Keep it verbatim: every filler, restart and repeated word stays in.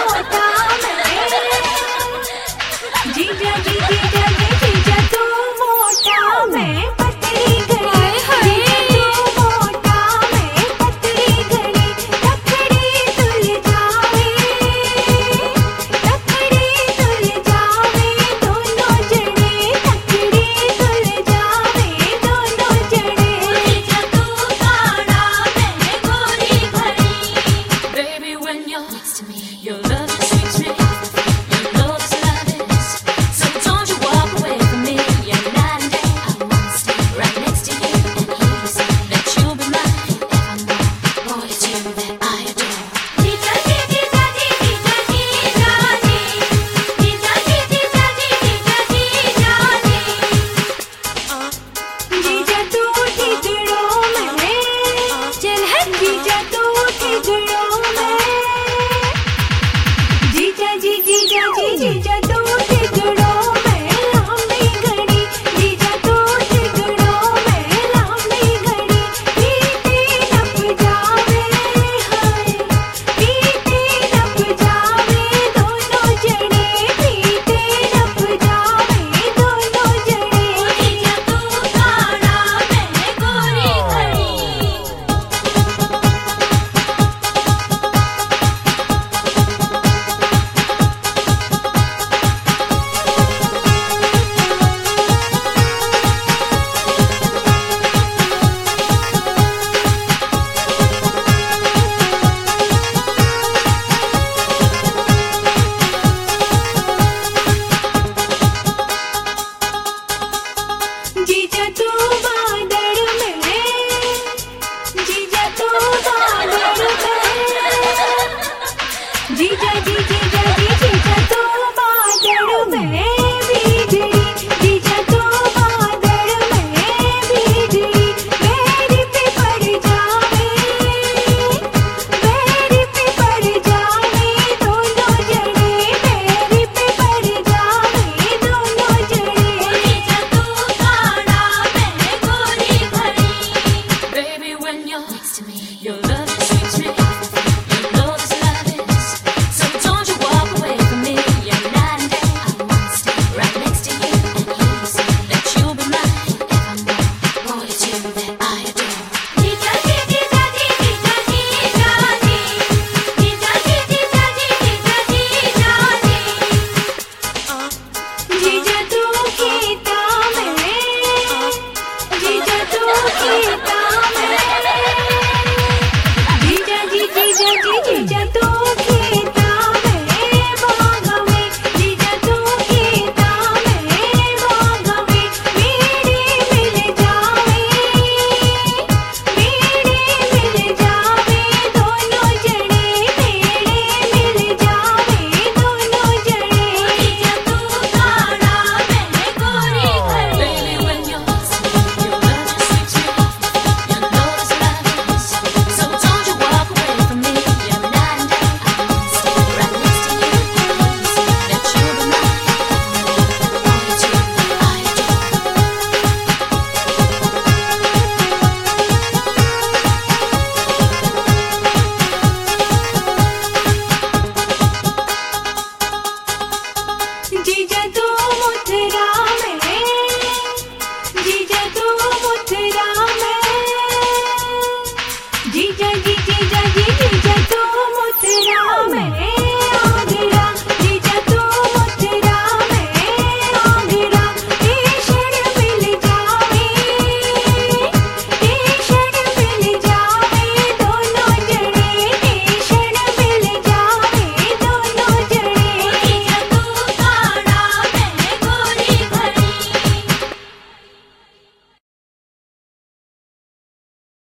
मोटा मैं, जीजा जी जीजा जी जीजा तू मोटा मैं पतली घड़ी, जीजा तू मोटा मैं पतली घड़ी, तकड़ी तुल जावे, तकड़ी तुल जावे दोनों जने, तकड़ी तुल जावे दोनों जने। जीजा तू काड़ा मैं गोरी घड़ी, Baby, when you're next to me, your love sweeps me. Your love is love is. So don't you walk away from me. Yeah, night and day, I wanna stay right next to you and hear you say that you'll be mine forevermore. Boy, it's you that I adore. जीजा जी जीजा जी जीजा जीजा जी, जीजा जी जीजा जी जीजा जीजा जी। जीजा तू ठिगड़ों में, चल है जीजा तू ठिगड़ों में, जीजा जी जीजा जी जीजा तू ठिगड़ों में लंबी घड़ी, जीजा तू ठिगड़ों में लंबी घड़ी, पीते नप जावे हाय, पीते नप जावे दोनों जने, पीते नप जावे दोनों जने। जीजा तू काड़ा मैं गोरी घड़ी, जीजा तू बादल में, जीजा तू बादल में, जीजा जी जीजा जी जीजा तू बादल में